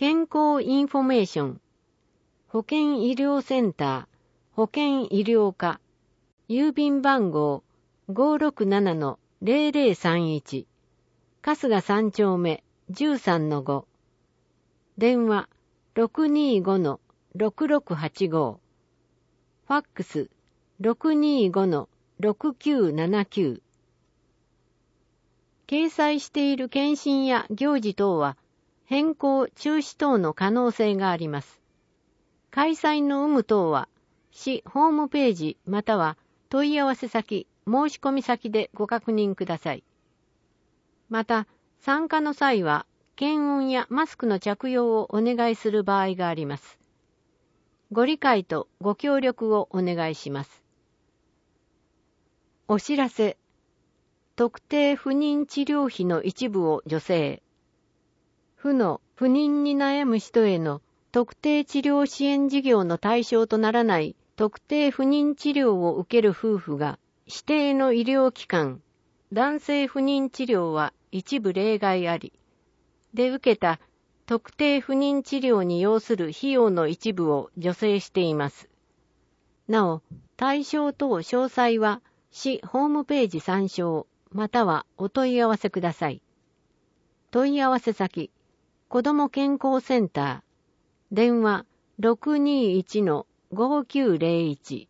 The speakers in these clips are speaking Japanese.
健康インフォメーション、保健医療センター、保健医療課、郵便番号 567-0031、春日3丁目 13-5、電話 625-6685、ファックス 625-6979。掲載している検診や行事等は変更・中止等の可能性があります。開催の有無等は市ホームページまたは問い合わせ先、申し込み先でご確認ください。また、参加の際は検温やマスクの着用をお願いする場合があります。ご理解とご協力をお願いします。お知らせ。特定不妊治療費の一部を助成。不妊に悩む人への特定治療支援事業の対象とならない特定不妊治療を受ける夫婦が指定の医療機関、男性不妊治療は一部例外あり、で受けた特定不妊治療に要する費用の一部を助成しています。なお、対象等詳細は市ホームページ参照またはお問い合わせください。問い合わせ先、子ども健康センター、電話 621-5901。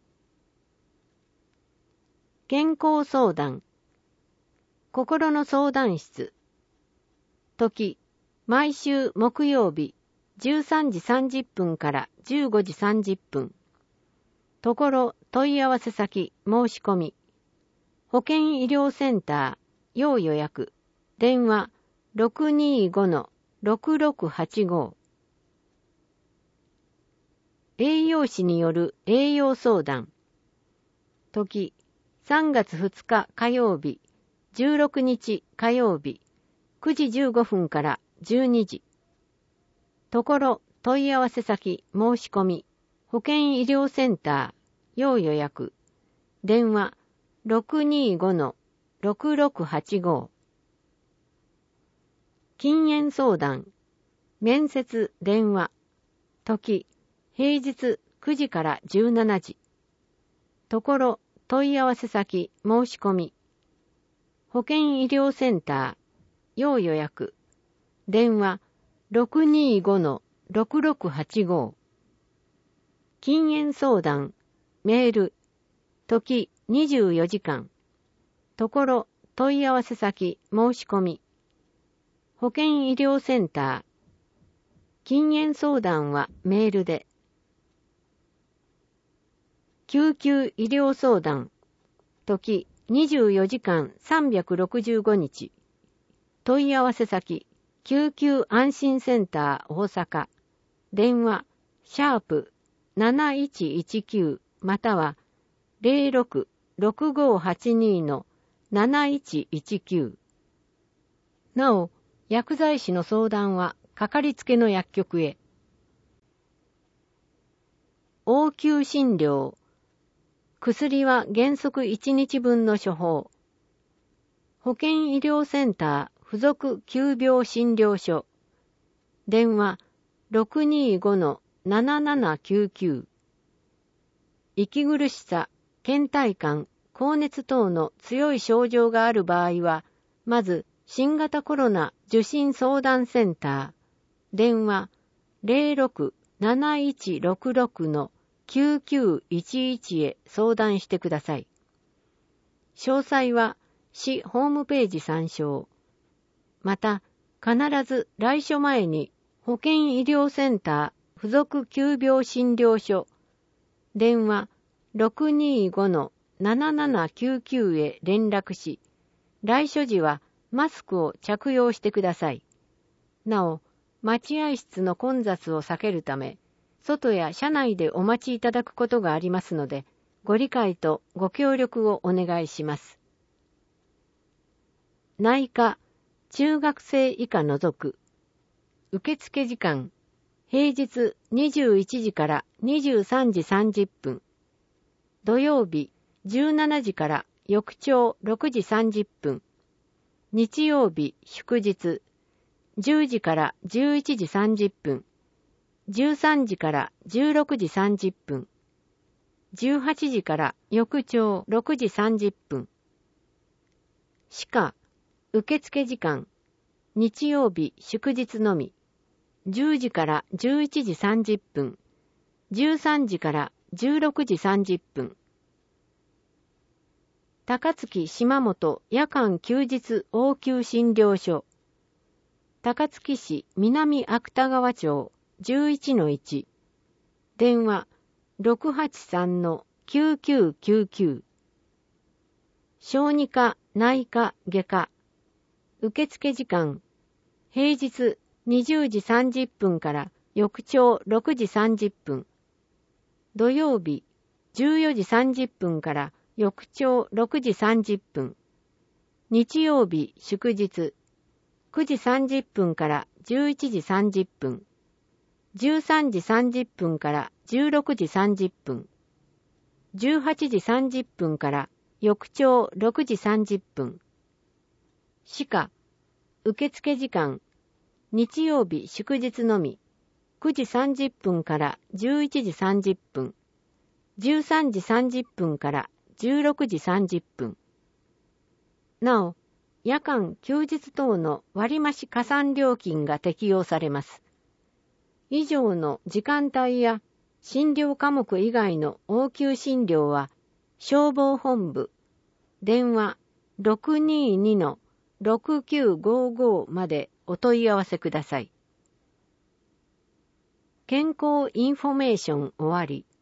健康相談、心の相談室。時、毎週木曜日13時30分から15時30分。ところ問い合わせ先申し込み。保健医療センター要予約。電話 625-6685。栄養士による栄養相談。時、3月2日火曜日、16日火曜日、9時15分から12時。ところ問い合わせ先申し込み。保健医療センター要予約。電話 625-6685。禁煙相談。面接電話。時、平日9時から17時。ところ問い合わせ先申し込み。保健医療センター要予約。電話 625-6685。禁煙相談。メール。時24時間。ところ問い合わせ先申し込み。保健医療センター。禁煙相談はメールで。救急医療相談。時24時間365日。問い合わせ先。救急安心センター大阪。電話#7119または 06-6582-7119。なお、薬剤師の相談はかかりつけの薬局へ。応急診療。薬は原則1日分の処方。保健医療センター附属急病診療所。電話 625-7799。息苦しさ、倦怠感、高熱等の強い症状がある場合は、まず新型コロナ受診相談センター。電話 06-7166-9911 へ相談してください。詳細は市ホームページ参照。また、必ず来所前に保健医療センター附属急病診療所。電話 625-7799 へ連絡し、来所時はマスクを着用してください。なお、待合室の混雑を避けるため、外や車内でお待ちいただくことがありますので、ご理解とご協力をお願いします。内科、中学生以下除く。受付時間、平日21時から23時30分。土曜日17時から翌朝6時30分。日曜日祝日 10時から11時30分、13時から16時30分、18時から翌朝6時30分。しか、受付時間、日曜日祝日のみ、10時から11時30分、13時から16時30分。高槻島本夜間休日応急診療所、高槻市南芥川町 11-1、電話 683-9999、小児科内科外科、受付時間、平日20時30分から翌朝6時30分、土曜日14時30分から翌朝6時30分、日曜日祝日9時30分から11時30分、13時30分から16時30分、18時30分から翌朝6時30分。しか、受付時間、日曜日祝日のみ、9時30分から11時30分、13時30分から16時30分。なお、夜間休日等の割増加算料金が適用されます。以上の時間帯や診療科目以外の応急診療は、消防本部、電話 622-6955 までお問い合わせください。健康インフォメーション終わり。